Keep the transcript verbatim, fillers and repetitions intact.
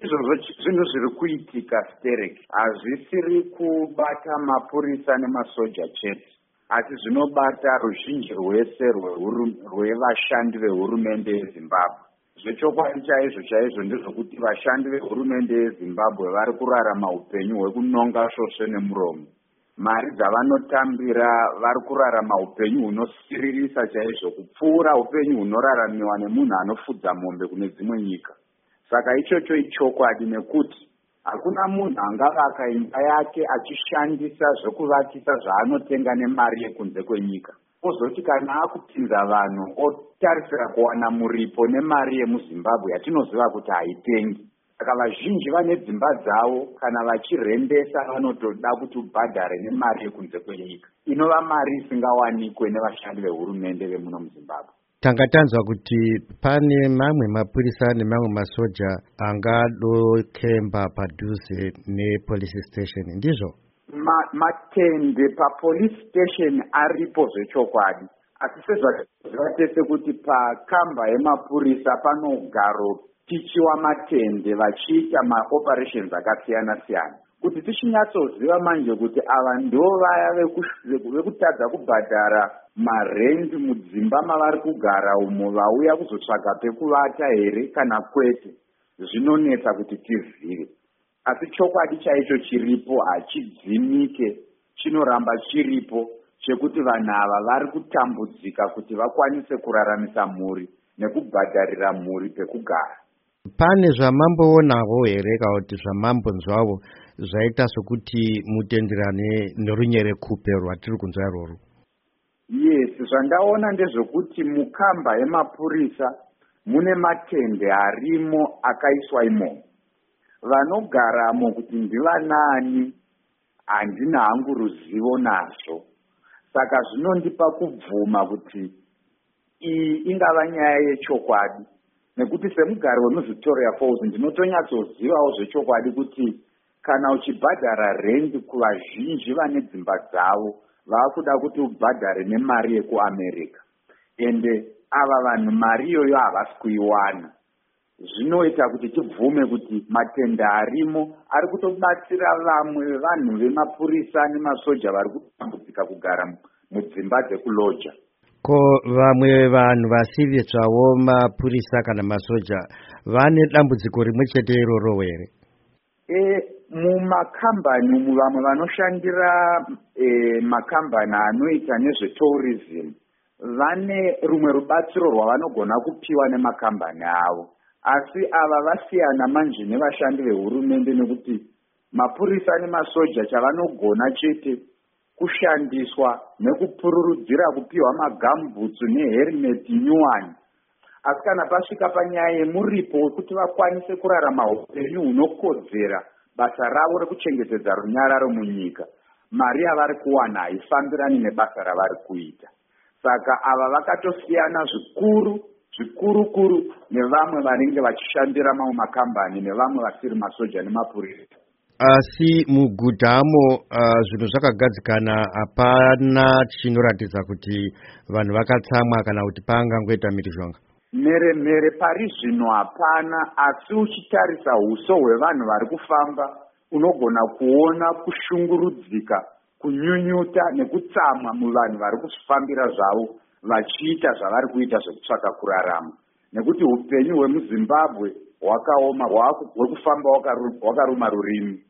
izvozvo zvinhu zviri kuitika Sterek hazvisiri kubata mapurisa nemasoja chete, asi zvinobata ruzhinji rwese rwevashandi vehurumende yeZimbabwe. Zvechokwadi chaizvo chaizvo ndezvokuti vashandi vehurumende yeZimbabwe vari kurarama upenyu hwekunonga svosve nemuromo. Mari dzavanotambira vari kurarama upenyu hunosiririsa chaizvo kupfuura upenyu hunoraramiwa nemunhu anofudza mombe kune dzimwe nyika. Saka ichocho ichokwadi nekuti hakuna munhu angavaka imba yake achishandisa zvokuvakisa zvaanotenga nemari yekunze kwenyika. Ozoti kana akupinza vanhu otarisira kuwana muripo nemari yemuZimbabwe yatinoziva kuti haitengi. Saka vazhinji vane dzimba dzavo kana vachirendesa vanotoda kuti ubhadhare nemari yekunze kwenyika, inova mari isingawanikwe nevashandi vehurumende vemuno muZimbabwe. Tanga tanzwa kuti pane mamwe mapurisa nemamwe masoja angadokemba padhuze nepolice station, ndizvo? Ma, matende papolice station aripo zvechokwadi, asi sezvaziva tese kuti pakamba yemapurisa panogaro tichiwa matende vachiita maoperations akasiyana siyana. Kuti tichinyatsoziva manje kuti ava ndo vaya vekutadza kubhadhara marendi mudzimba mavari kugara umo vauya kuzotsvaga pekuvata here kana kwete, zvinonetsa kuti tizive. Asi chokwadi chaicho chiripo hachidzimike, chinoramba chiripo, chekuti vanhu ava vari kutambudzika kuti vakwanise kuraramisa mhuri nekubhadharira mhuri pekugara. Pane zvamamboonawo here kana kuti zvamambonzwawo zvaita sokuti mutenderane nerunyerekupe rwatiri kunzwa irworwo? Yes, zvandaona ndezvokuti mukamba yemapurisa mune matende arimo akaiswa imomo. Vanogaramo kuti ndivanani handina hangu ruzivo nazvo. Saka zvinondipa kubvuma kuti iyi ingava nyaya yechokwadi. Nekuti semugari wemuVictoria Falls ndinotonyatsozivawo zvechokwadi kuti kana uchibhadhara rendi kuvazhinji vane dzimba dzavo vakuda kuti ubhadhare nemari yekuAmerica. Ende ava vanhu mari iyoyo havasi kuiwana. Zvinoita kuti tibvume kuti matenda arimo ari kutobatsira vamwe vanhu vemapurisa nemasoja vari kutambudzika kugara mudzimba dzekuloja. Ko vamwe vanhu vasiri zvawo mapurisa kana masoja vane dambudziko rimwe chete iroro here? E, mumakambani umu vamwe vanoshandira e, makambani anoita nezvetourism vane rumwe rubatsiro rwavanogona kupiwa nemakambani avo. Asi ava vasiyana manje nevashandi vehurumende nekuti mapurisa nemasoja chavanogona chete kushandiswa nekupururudzira kupiwa magambutsu neherimeti nyuwani. Asi kana pasvika panyaya yemuripo wekuti vakwanise kurarama upenyu hunokodzera basa ravo rekuchengetedza runyararo munyika, mari yavari kuwana haifambirani nebasa ravari kuita. Saka ava vakatosiyana zvikuru zvikuru-kuru nevamwe vanenge vachishandira mamwe makambani nevamwe vasiri masoja nemapurisa. Asi mugudhamo uh, zvinhu zvakagadzikana, hapana chinoratidza kuti vanhu vakatsamwa kana kuti pangangoita mhirizhonga? Mere mere pari zvino hapana, asi uchitarisa uso hwevanhu vari kufamba unogona kuona kushungurudzika, kunyunyuta nekutsamwa muvanhu vari kufambira zvavo vachiita zvavari kuita zvekutsvaka kurarama. Nekuti upenyu hwemuZimbabwe hwakaoma, hwekufamba wakaruma rurimi.